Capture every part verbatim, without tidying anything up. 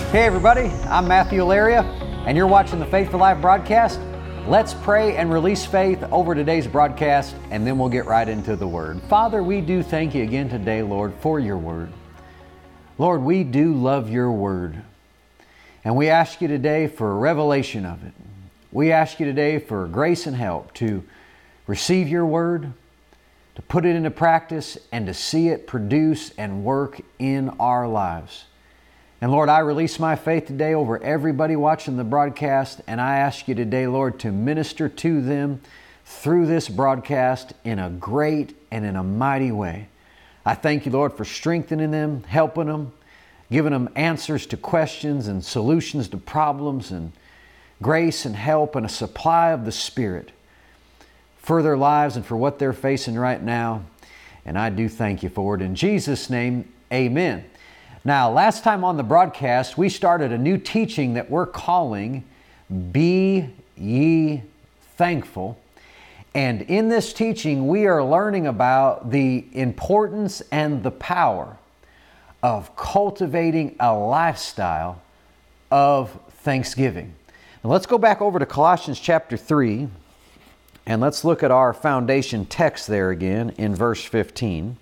Hey everybody, I'm Matthew Alaria, and you're watching the Faith for Life broadcast. Let's pray and release faith over today's broadcast, and then we'll get right into the Word. Father, we do thank you again today, Lord, for your Word. Lord, we do love your Word, and we ask you today for a revelation of it. We ask you today for grace and help to receive your Word, to put it into practice, and to see it produce and work in our lives. And Lord, I release my faith today over everybody watching the broadcast, and I ask you today, Lord, to minister to them through this broadcast in a great and in a mighty way. I thank you, Lord, for strengthening them, helping them, giving them answers to questions and solutions to problems, and grace and help and a supply of the Spirit for their lives and for what they're facing right now. And I do thank you for it. In Jesus' name, amen. Now, last time on the broadcast, we started a new teaching that we're calling Be Ye Thankful. And in this teaching, we are learning about the importance and the power of cultivating a lifestyle of thanksgiving. Now, let's go back over to Colossians chapter three, and let's look at our foundation text there again in verse fifteen.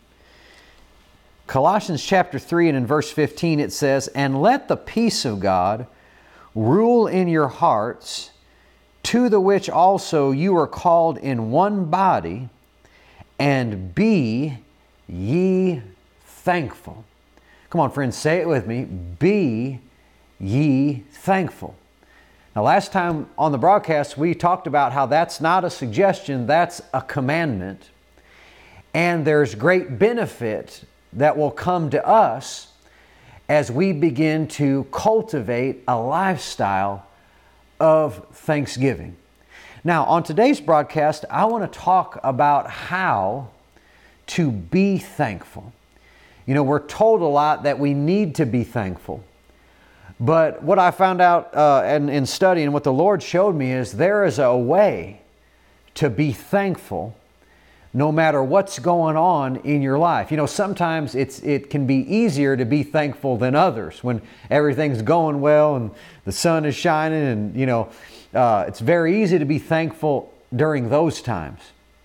Colossians chapter three and in verse fifteen it says, "And let the peace of God rule in your hearts, to the which also you are called in one body, and be ye thankful." Come on, friends, say it with me. Be ye thankful. Now, last time on the broadcast, we talked about how that's not a suggestion, that's a commandment. And there's great benefit that will come to us as we begin to cultivate a lifestyle of thanksgiving. Now, on today's broadcast, I want to talk about how to be thankful. You know, we're told a lot that we need to be thankful. But what I found out uh, in, in studying, what the Lord showed me is there is a way to be thankful no matter what's going on in your life. You know, sometimes it's it can be easier to be thankful than others when everything's going well and the sun is shining, and, you know, uh, it's very easy to be thankful during those times.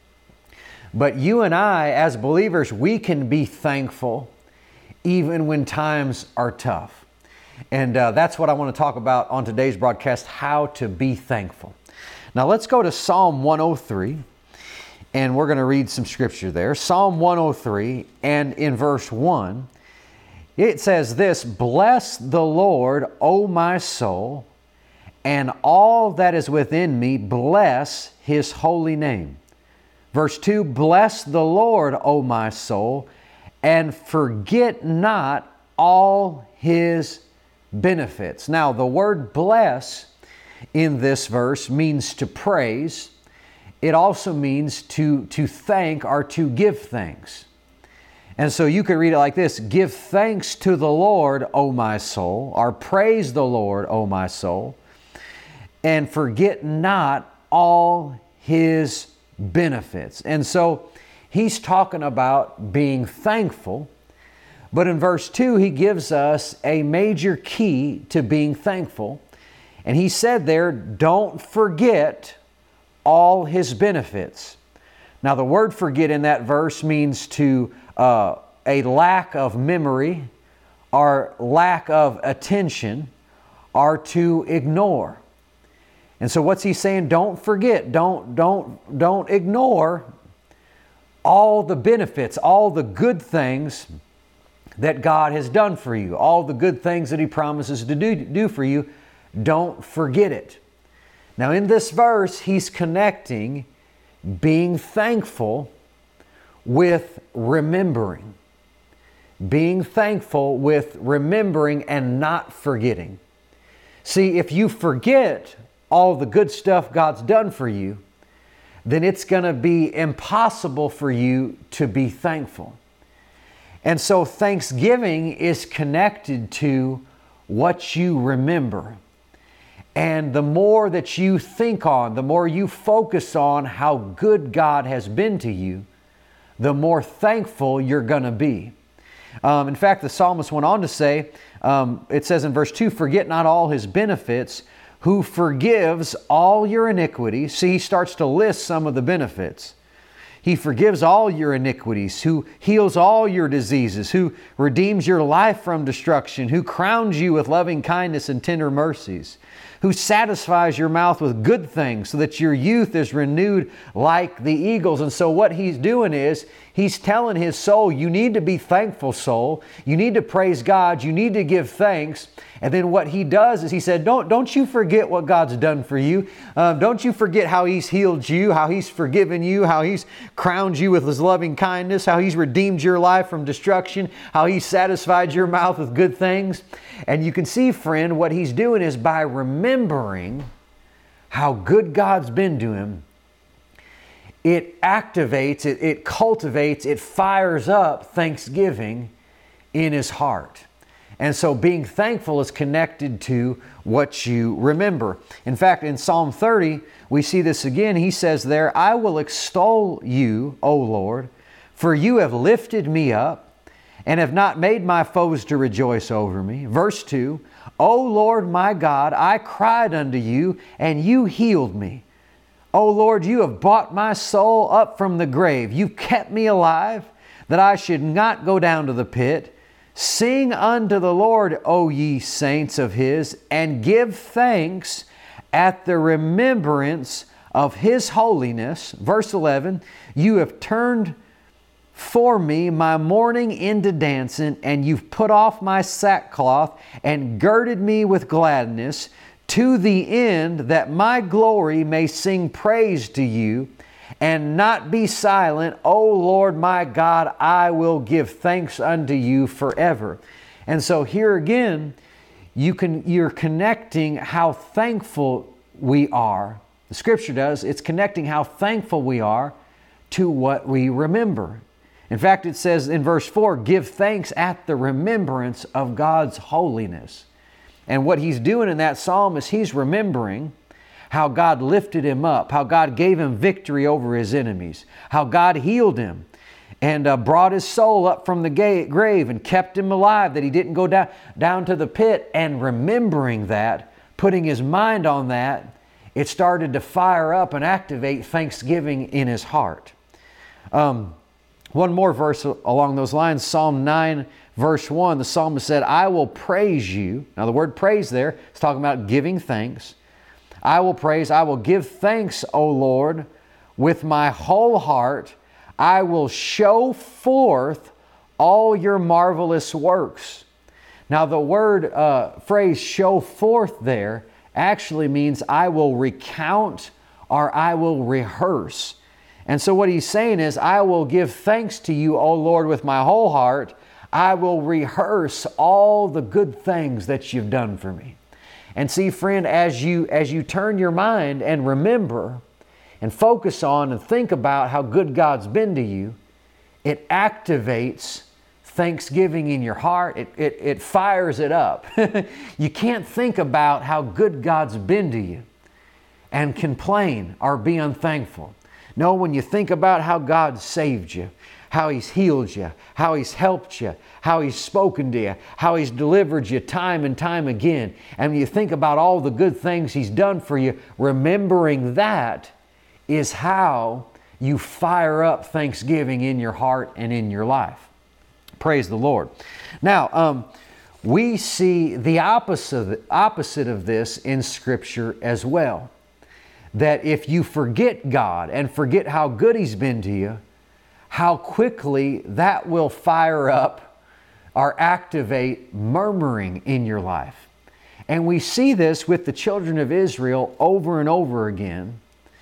But you and I, as believers, we can be thankful even when times are tough. And uh, that's what I want to talk about on today's broadcast, how to be thankful. Now let's go to Psalm one oh three. And we're going to read some scripture there. Psalm one oh three, and in verse one, it says this, "Bless the Lord, O my soul, and all that is within me, bless His holy name." Verse two, "Bless the Lord, O my soul, and forget not all His benefits." Now, the word bless in this verse means to praise. It also means to, to thank or to give thanks. And so you could read it like this: "Give thanks to the Lord, O my soul," or "Praise the Lord, O my soul, and forget not all His benefits." And so he's talking about being thankful. But in verse two, he gives us a major key to being thankful. And he said there, don't forget all His benefits. Now, the word forget in that verse means to uh, a lack of memory or lack of attention or to ignore. And so what's he saying? Don't forget, don't, don't, don't ignore all the benefits, all the good things that God has done for you, all the good things that He promises to do, do for you. Don't forget it. Now, in this verse, he's connecting being thankful with remembering. Being thankful with remembering and not forgetting. See, if you forget all the good stuff God's done for you, then it's going to be impossible for you to be thankful. And so thanksgiving is connected to what you remember. And the more that you think on, the more you focus on how good God has been to you, the more thankful you're going to be. Um, in fact, the psalmist went on to say, um, it says in verse two, forget not all his benefits, who forgives all your iniquities. See, he starts to list some of the benefits. He forgives all your iniquities, who heals all your diseases, who redeems your life from destruction, who crowns you with loving kindness and tender mercies, who satisfies your mouth with good things so that your youth is renewed like the eagles. And so what he's doing is he's telling his soul, you need to be thankful, soul. You need to praise God. You need to give thanks. And then what he does is he said, don't, don't you forget what God's done for you. Um, don't you forget how he's healed you, how he's forgiven you, how he's crowned you with his loving kindness, how he's redeemed your life from destruction, how he's satisfied your mouth with good things. And you can see, friend, what he's doing is by remembering how good God's been to him, it activates, it, it cultivates, it fires up thanksgiving in his heart. And so being thankful is connected to what you remember. In fact, in Psalm thirty, we see this again. He says there, I will extol you, O Lord, for you have lifted me up and have not made my foes to rejoice over me. Verse two, O Lord my God, I cried unto you, and you healed me. O Lord, you have brought my soul up from the grave. You've kept me alive, that I should not go down to the pit. Sing unto the Lord, O ye saints of His, and give thanks at the remembrance of His holiness. Verse eleven, you have turned for me my mourning into dancing, and you've put off my sackcloth and girded me with gladness, to the end that my glory may sing praise to you and not be silent. O Lord my God, I will give thanks unto you forever. And so here again, you can, you're connecting how thankful we are. The Scripture does. It's connecting how thankful we are to what we remember. In fact, it says in verse four, give thanks at the remembrance of God's holiness. And what he's doing in that psalm is he's remembering how God lifted him up, how God gave him victory over his enemies, how God healed him and uh, brought his soul up from the ga- grave and kept him alive, that he didn't go down, down to the pit. And remembering that, putting his mind on that, it started to fire up and activate thanksgiving in his heart. Um, one more verse along those lines, Psalm nine, verse one, the psalmist said, I will praise you. Now the word praise there is talking about giving thanks. I will praise, I will give thanks, O Lord, with my whole heart. I will show forth all your marvelous works. Now the word uh, phrase show forth there actually means I will recount or I will rehearse. And so what he's saying is, I will give thanks to you, O Lord, with my whole heart. I will rehearse all the good things that you've done for me. And see, friend, as you, as you turn your mind and remember and focus on and think about how good God's been to you, it activates thanksgiving in your heart. It, it, it fires it up. You can't think about how good God's been to you and complain or be unthankful. No, when you think about how God saved you, how He's healed you, how He's helped you, how He's spoken to you, how He's delivered you time and time again, and when you think about all the good things He's done for you, remembering that is how you fire up thanksgiving in your heart and in your life. Praise the Lord. Now, um, we see the opposite, opposite of this in Scripture as well. That if you forget God and forget how good He's been to you, how quickly that will fire up or activate murmuring in your life. And we see this with the children of Israel over and over again,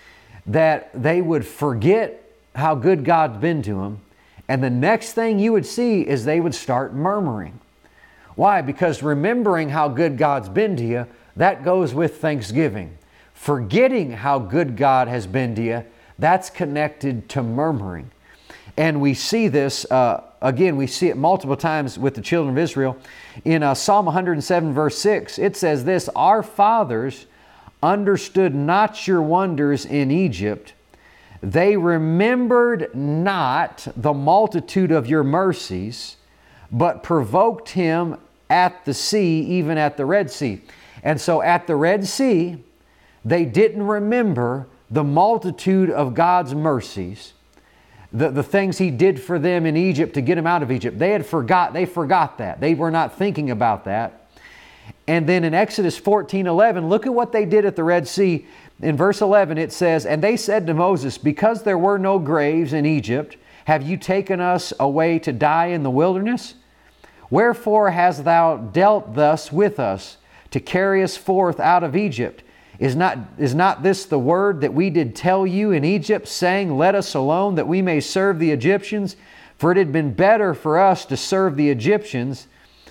that they would forget how good God's been to them, and the next thing you would see is they would start murmuring. Why? Because remembering how good God's been to you, that goes with thanksgiving. Forgetting how good God has been to you, that's connected to murmuring. And we see this, uh, again, we see it multiple times with the children of Israel. In uh, Psalm one hundred seven, verse six, it says this, our fathers understood not your wonders in Egypt. They remembered not the multitude of your mercies, but provoked him at the sea, even at the Red Sea. And so at the Red Sea, they didn't remember the multitude of God's mercies, the, the things He did for them in Egypt to get them out of Egypt. They had forgot, they forgot that. They were not thinking about that. And then in Exodus fourteen eleven, look at what they did at the Red Sea. In verse eleven it says, "And they said to Moses, because there were no graves in Egypt, have you taken us away to die in the wilderness? Wherefore hast thou dealt thus with us, to carry us forth out of Egypt? Is not, is not this the word that we did tell you in Egypt, saying, Let us alone, that we may serve the Egyptians? For it had been better for us to serve the Egyptians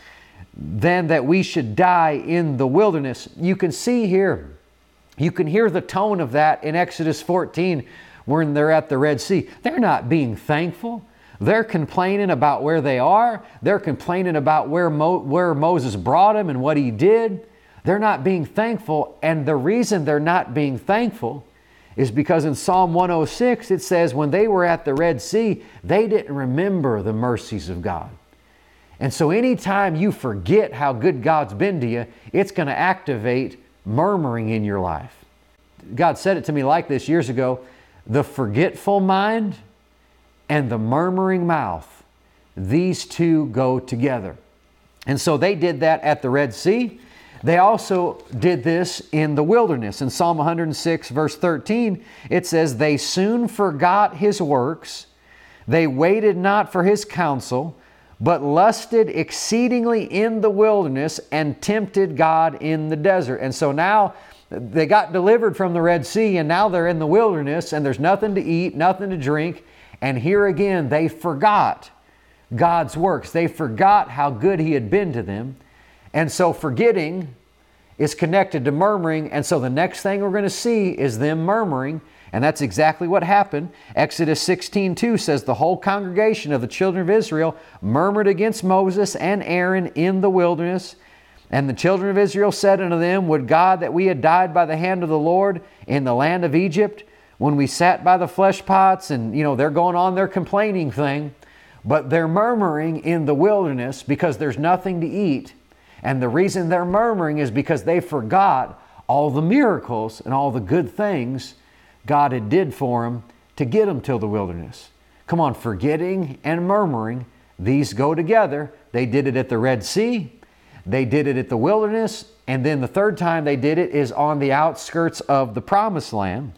than that we should die in the wilderness." You can see here, you can hear the tone of that in Exodus fourteen when they're at the Red Sea. They're not being thankful. They're complaining about where they are. They're complaining about where, Mo, where Moses brought them and what he did. They're not being thankful. And the reason they're not being thankful is because in Psalm one oh six it says when they were at the Red Sea, they didn't remember the mercies of God. And so anytime you forget how good God's been to you, it's going to activate murmuring in your life. God said it to me like this years ago: the forgetful mind and the murmuring mouth, these two go together. And so they did that at the Red Sea. They also did this in the wilderness. In Psalm one hundred six verse thirteen, it says, "They soon forgot His works. They waited not for His counsel, but lusted exceedingly in the wilderness and tempted God in the desert." And so now they got delivered from the Red Sea, and now they're in the wilderness, and there's nothing to eat, nothing to drink. And here again, they forgot God's works. They forgot how good He had been to them. And so forgetting is connected to murmuring. And so the next thing we're going to see is them murmuring. And that's exactly what happened. Exodus sixteen two says, "The whole congregation of the children of Israel murmured against Moses and Aaron in the wilderness. And the children of Israel said unto them, Would God that we had died by the hand of the Lord in the land of Egypt, when we sat by the flesh pots." And, you know, they're going on their complaining thing. But they're murmuring in the wilderness because there's nothing to eat. And the reason they're murmuring is because they forgot all the miracles and all the good things God had did for them to get them till the wilderness. Come on, forgetting and murmuring, these go together. They did it at the Red Sea. They did it at the wilderness. And then the third time they did it is on the outskirts of the Promised Land.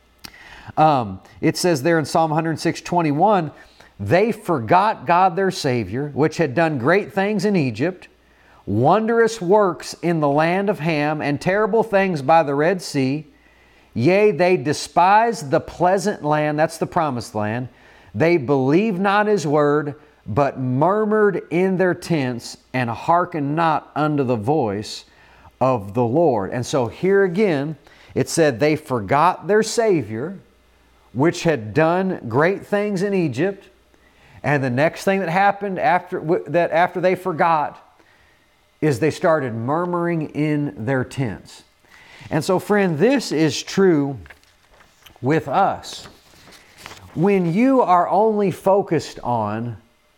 Um, it says there in Psalm one hundred six twenty-one, "They forgot God their Savior, which had done great things in Egypt, wondrous works in the land of Ham, and terrible things by the Red Sea. Yea, they despised the pleasant land," that's the Promised Land. "They believed not His word, but murmured in their tents, and hearkened not unto the voice of the Lord." And so here again, it said they forgot their Savior, which had done great things in Egypt. And the next thing that happened after that, after they forgot, is they started murmuring in their tents. And so, friend, this is true with us. When you are only focused on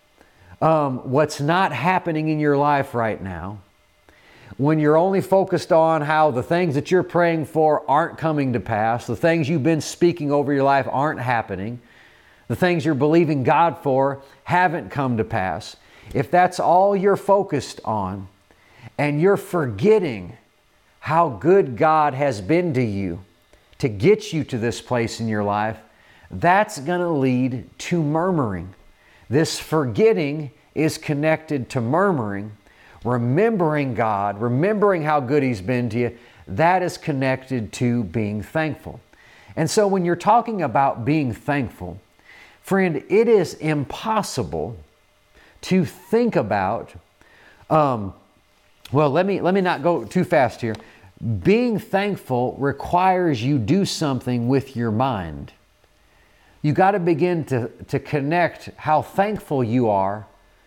um, what's not happening in your life right now, when you're only focused on how the things that you're praying for aren't coming to pass, the things you've been speaking over your life aren't happening, the things you're believing God for haven't come to pass, if that's all you're focused on, and you're forgetting how good God has been to you to get you to this place in your life, that's going to lead to murmuring. This forgetting is connected to murmuring. Remembering God, remembering how good He's been to you, that is connected to being thankful. And so when you're talking about being thankful, friend, it is impossible to think about, um, well, let me, let me not go too fast here. Being thankful requires you do something with your mind. You got to begin to, to connect how thankful you are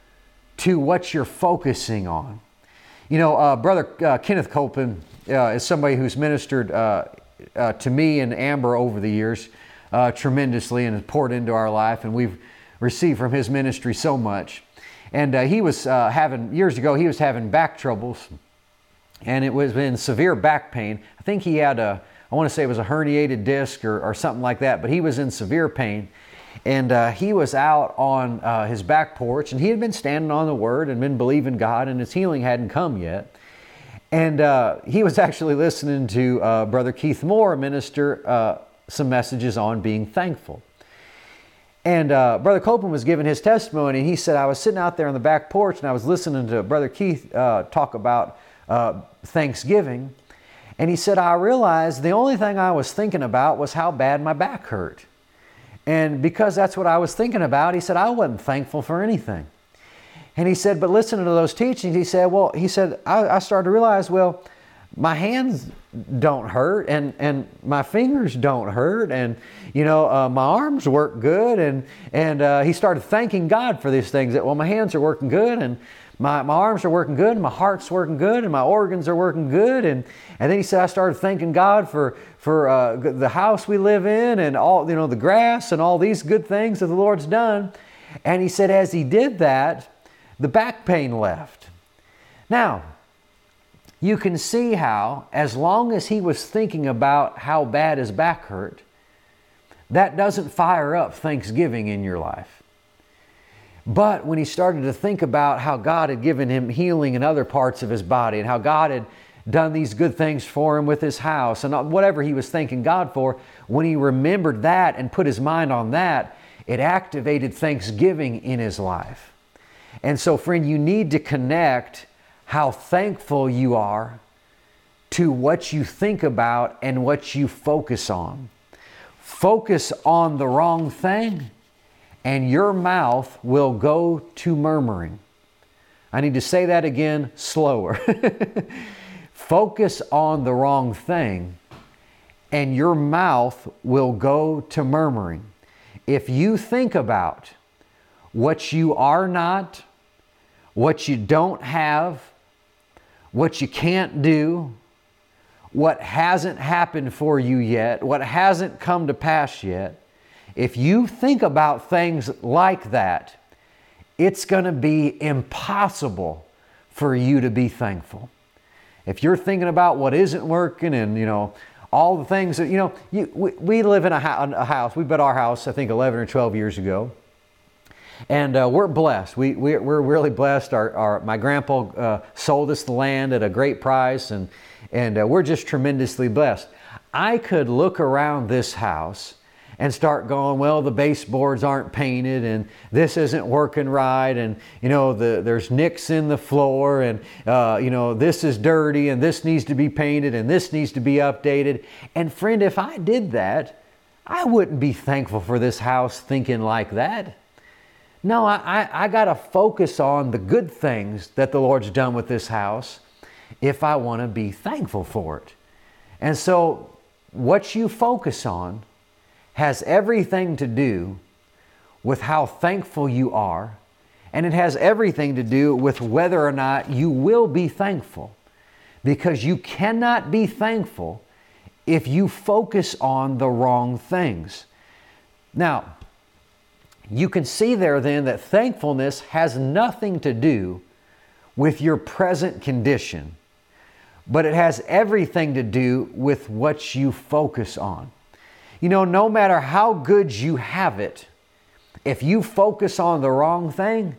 to what you're focusing on. You know, uh, Brother uh, Kenneth Copeland uh, is somebody who's ministered uh, uh, to me and Amber over the years uh, tremendously and has poured into our life, and we've received from his ministry so much. And uh, he was uh, having, years ago, he was having back troubles. And it was in severe back pain. I think he had a, I want to say it was a herniated disc or, or something like that, but he was in severe pain. And uh, he was out on uh, his back porch, and he had been standing on the Word and been believing God, and his healing hadn't come yet. And uh, he was actually listening to uh, Brother Keith Moore minister uh, some messages on being thankful. And uh, Brother Copeland was giving his testimony, and he said, I was sitting out there on the back porch, and I was listening to Brother Keith uh, talk about uh, Thanksgiving. And he said, I realized the only thing I was thinking about was how bad my back hurt. And because that's what I was thinking about, he said, I wasn't thankful for anything. And he said, but listening to those teachings, he said, well, he said, I, I started to realize, well, my hands don't hurt, and, and my fingers don't hurt, and, you know, uh, my arms work good. And, and uh, he started thanking God for these things, that, well, my hands are working good, and my, my arms are working good, and my heart's working good, and my organs are working good. And, and then he said, I started thanking God for, for uh, the house we live in, and all, you know, the grass, and all these good things that the Lord's done. And he said, as he did that, the back pain left. Now, you can see how, as long as he was thinking about how bad his back hurt, that doesn't fire up Thanksgiving in your life. But when he started to think about how God had given him healing in other parts of his body, and how God had done these good things for him with his house, and whatever he was thanking God for, when he remembered that and put his mind on that, it activated Thanksgiving in his life. And so, friend, you need to connect how thankful you are to what you think about and what you focus on. Focus on the wrong thing, and your mouth will go to murmuring. I need to say that again slower. Focus on the wrong thing, and your mouth will go to murmuring. If you think about what you are not, what you don't have, what you can't do, what hasn't happened for you yet, what hasn't come to pass yet, if you think about things like that, it's going to be impossible for you to be thankful. If you're thinking about what isn't working, and, you know, all the things that, you know, you, we, we live in a, a house. We bought our house, I think, eleven or twelve years ago. And uh, we're blessed. We, we're, we're really blessed. Our, our, my grandpa uh, sold us the land at a great price, and, and uh, we're just tremendously blessed. I could look around this house and start going, well, the baseboards aren't painted, and this isn't working right, and, you know, the, there's nicks in the floor, and, uh, you know, this is dirty, and this needs to be painted, and this needs to be updated. And friend, if I did that, I wouldn't be thankful for this house thinking like that. No, I, I, I got to focus on the good things that the Lord's done with this house if I want to be thankful for it. And so what you focus on has everything to do with how thankful you are, and it has everything to do with whether or not you will be thankful. Because you cannot be thankful if you focus on the wrong things. Now, you can see there then that thankfulness has nothing to do with your present condition, but it has everything to do with what you focus on. You know, no matter how good you have it, if you focus on the wrong thing,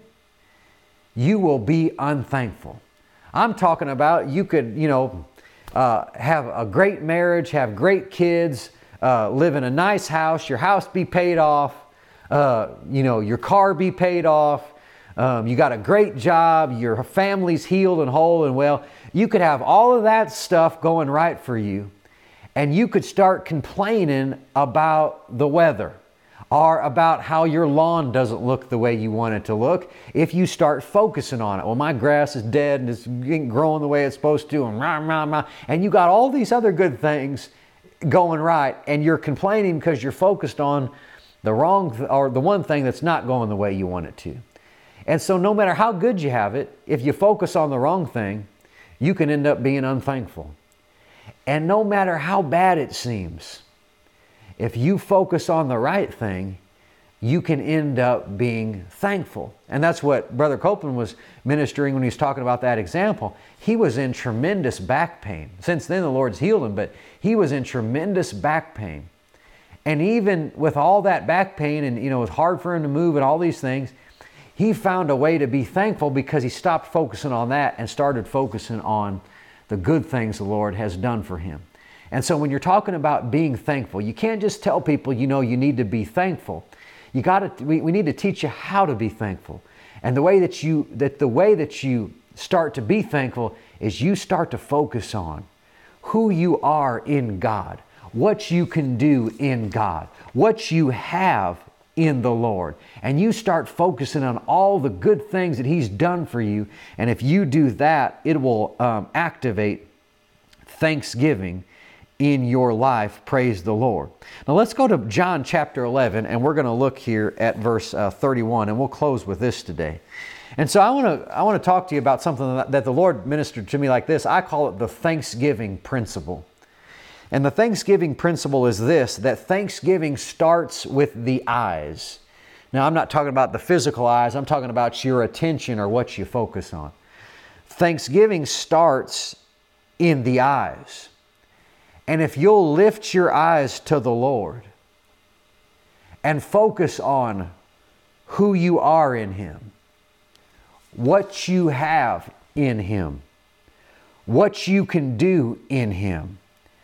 you will be unthankful. I'm talking about you could, you know, uh, have a great marriage, have great kids, uh, live in a nice house, your house be paid off, Uh, you know, your car be paid off, um, you got a great job, your family's healed and whole and well. You could have all of that stuff going right for you, and you could start complaining about the weather or about how your lawn doesn't look the way you want it to look if you start focusing on it. Well, my grass is dead and it's growing the way it's supposed to, and rah, rah, rah, and you got all these other good things going right, and you're complaining because you're focused on the wrong th- or the one thing that's not going the way you want it to. And so no matter how good you have it, if you focus on the wrong thing, you can end up being unthankful. And no matter how bad it seems, if you focus on the right thing, you can end up being thankful. And that's what Brother Copeland was ministering when he was talking about that example. He was in tremendous back pain. Since then, the Lord's healed him, but he was in tremendous back pain. And even with all that back pain, and you know, it was hard for him to move and all these things, he found a way to be thankful because he stopped focusing on that and started focusing on the good things the Lord has done for him. And so when you're talking about being thankful, you can't just tell people, you know, you need to be thankful. You got to, we, we need to teach you how to be thankful. And the way that you, that the way that you start to be thankful is you start to focus on who you are in God, what you can do in God, what you have in the Lord. And you start focusing on all the good things that He's done for you. And if you do that, it will um, activate thanksgiving in your life. Praise the Lord. Now let's go to John chapter eleven, and we're going to look here at verse uh, thirty-one, and we'll close with this today. And so I want to I want to talk to you about something that, that the Lord ministered to me like this. I call it the Thanksgiving principle. And the Thanksgiving principle is this, that Thanksgiving starts with the eyes. Now I'm not talking about the physical eyes, I'm talking about your attention or what you focus on. Thanksgiving starts in the eyes. And if you'll lift your eyes to the Lord and focus on who you are in Him, what you have in Him, what you can do in Him,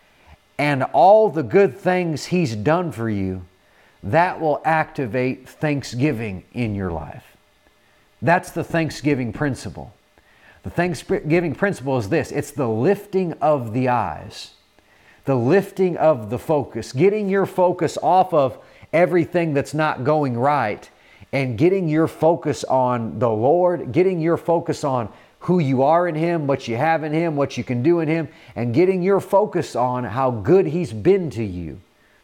and all the good things He's done for you, that will activate thanksgiving in your life. That's the Thanksgiving principle. The Thanksgiving principle is this, it's the lifting of the eyes. The lifting of the focus, getting your focus off of everything that's not going right and getting your focus on the Lord, getting your focus on who you are in Him, what you have in Him, what you can do in Him, and getting your focus on how good He's been to you.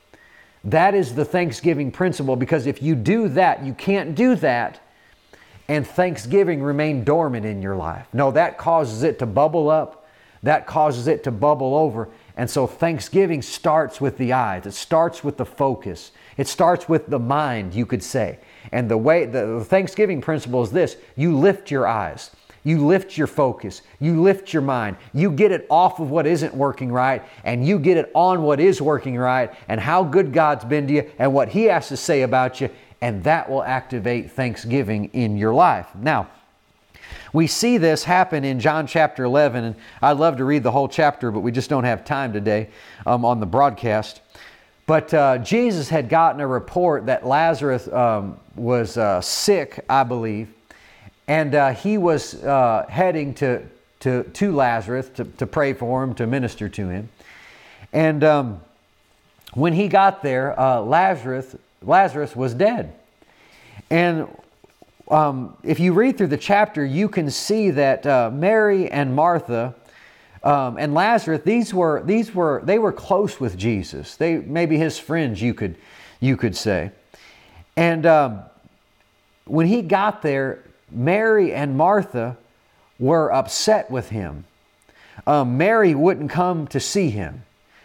That is the Thanksgiving principle, because if you do that, you can't do that and thanksgiving remain dormant in your life. No, that causes it to bubble up. That causes it to bubble over. And so thanksgiving starts with the eyes. It starts with the focus. It starts with the mind, you could say. And the way the Thanksgiving principle is this: you lift your eyes. You lift your focus. You lift your mind. You get it off of what isn't working right, and you get it on what is working right, and how good God's been to you and what He has to say about you, and that will activate thanksgiving in your life. Now, we see this happen in John chapter eleven, and I'd love to read the whole chapter, but we just don't have time today um, on the broadcast. But uh, Jesus had gotten a report that Lazarus um, was uh, sick, I believe, and uh, he was uh, heading to, to, to Lazarus to, to pray for him, to minister to him. And um, when he got there, uh, Lazarus, Lazarus was dead. And Um, if you read through the chapter, you can see that uh, Mary and Martha um, and Lazarus, these were these were they were close with Jesus. They maybe His friends, you could you could say. And um, when He got there, Mary and Martha were upset with Him. Um, Mary wouldn't come to see Him,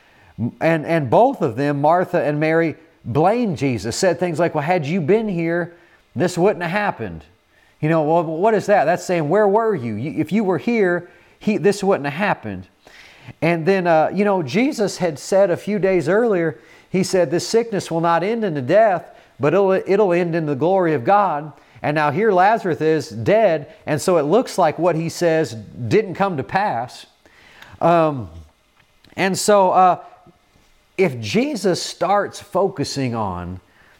and and both of them, Martha and Mary, blamed Jesus. Said things like, "Well, had you been here, this wouldn't have happened." You know, well, what is that? That's saying, where were you? If you were here, he, this wouldn't have happened. And then, uh, you know, Jesus had said a few days earlier, He said, this sickness will not end in the death, but it'll, it'll end in the glory of God. And now here Lazarus is dead, and so it looks like what He says didn't come to pass. Um, and so uh, if Jesus starts focusing on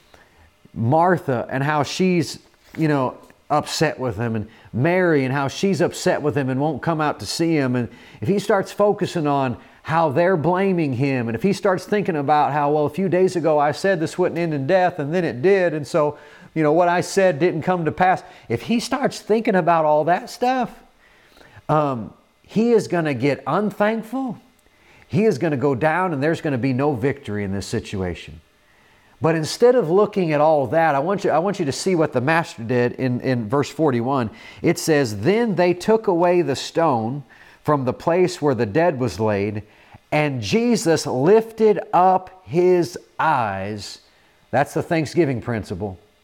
Martha and how she's, you know, upset with Him, and Mary and how she's upset with Him and won't come out to see Him, and if he starts focusing on how they're blaming Him, and if he starts thinking about how, well, a few days ago I said this wouldn't end in death, and then it did, and so, you know, what I said didn't come to pass. If he starts thinking about all that stuff, um, he is going to get unthankful. He is going to go down, and there's going to be no victory in this situation. But instead of looking at all that, I want you, I want you to see what the Master did in, in verse forty-one. It says, "Then they took away the stone from the place where the dead was laid, and Jesus lifted up His eyes." That's the Thanksgiving principle.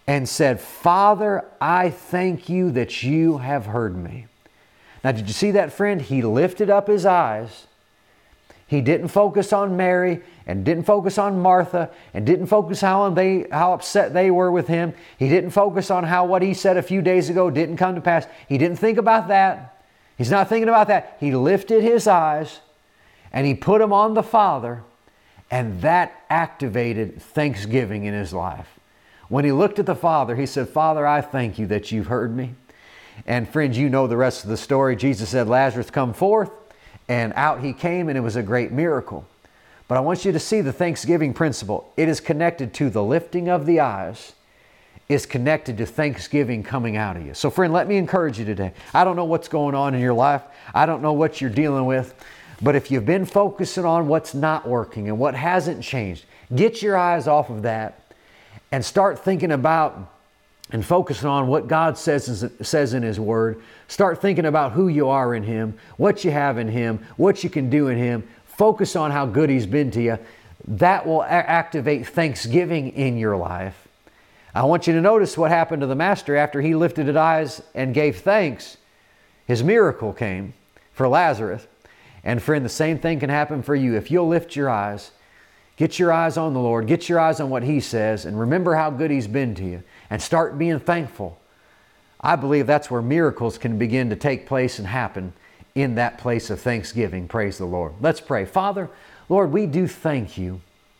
and said, Father, I thank you that you have heard me. Now, did you see that, friend? He lifted up his eyes. He didn't focus on Mary and didn't focus on Martha and didn't focus how they how upset they were with him. He didn't focus on how what he said a few days ago didn't come to pass. He didn't think about that. He's not thinking about that. He lifted his eyes and he put them on the Father, and that activated thanksgiving in his life. When he looked at the Father, he said, Father, I thank you that you've heard me. And friends, you know the rest of the story. Jesus said, Lazarus, come forth. And out he came, and it was a great miracle. But I want you to see the thanksgiving principle. It is connected to the lifting of the eyes. It's connected to thanksgiving coming out of you. So friend, let me encourage you today. I don't know what's going on in your life. I don't know what you're dealing with. But if you've been focusing on what's not working and what hasn't changed, get your eyes off of that and start thinking about and focusing on what God says, says in His Word. Start thinking about who you are in Him, what you have in Him, what you can do in Him. Focus on how good He's been to you. That will a- activate thanksgiving in your life. I want you to notice what happened to the Master after he lifted his eyes and gave thanks. His miracle came for Lazarus. And friend, the same thing can happen for you. If you'll lift your eyes, get your eyes on the Lord, get your eyes on what He says, and remember how good He's been to you, and start being thankful. I believe that's where miracles can begin to take place and happen, in that place of thanksgiving. Praise the Lord. Let's pray. Father, Lord, we do thank You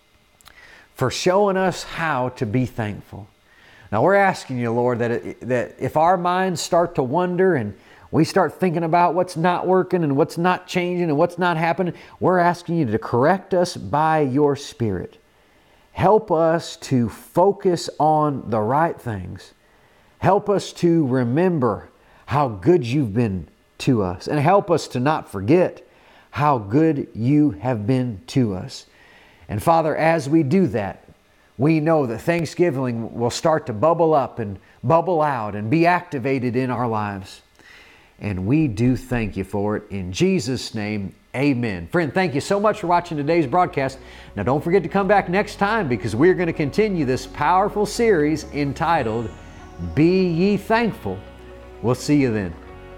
for showing us how to be thankful. Now we're asking You, Lord, that, it, that if our minds start to wonder and we start thinking about what's not working and what's not changing and what's not happening, we're asking You to correct us by Your Spirit. Help us to focus on the right things. Help us to remember how good You've been to us, and help us to not forget how good You have been to us. And Father, as we do that, we know that thanksgiving will start to bubble up and bubble out and be activated in our lives. And we do thank You for it. In Jesus' name, amen. Friend, thank you so much for watching today's broadcast. Now don't forget to come back next time, because we're going to continue this powerful series entitled, Be Ye Thankful. We'll see you then.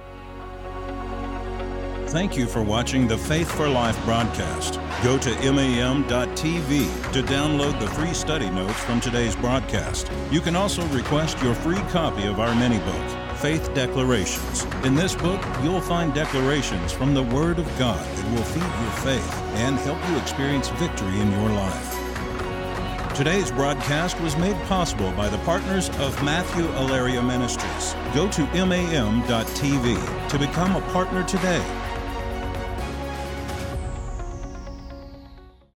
Thank you for watching the Faith for Life broadcast. Go to M A M dot T V to download the free study notes from today's broadcast. You can also request your free copy of our mini-book, Faith Declarations. In this book, you'll find declarations from the Word of God that will feed your faith and help you experience victory in your life. Today's broadcast was made possible by the partners of Matthew Alaria Ministries. Go to M A M dot T V to become a partner today